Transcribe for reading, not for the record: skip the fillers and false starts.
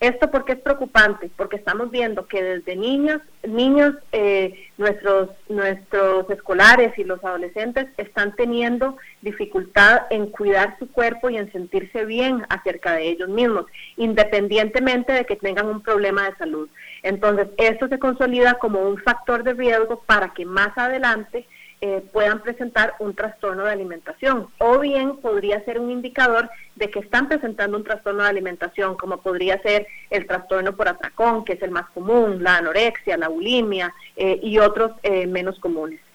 ¿Esto por qué es preocupante? Porque estamos viendo que desde niños, nuestros escolares y los adolescentes están teniendo dificultad en cuidar su cuerpo y en sentirse bien acerca de ellos mismos, independientemente de que tengan un problema de salud. Entonces, esto se consolida como un factor de riesgo para que más adelante puedan presentar un trastorno de alimentación, o bien podría ser un indicador de que están presentando un trastorno de alimentación, como podría ser el trastorno por atracón, que es el más común, la anorexia, la bulimia y otros menos comunes.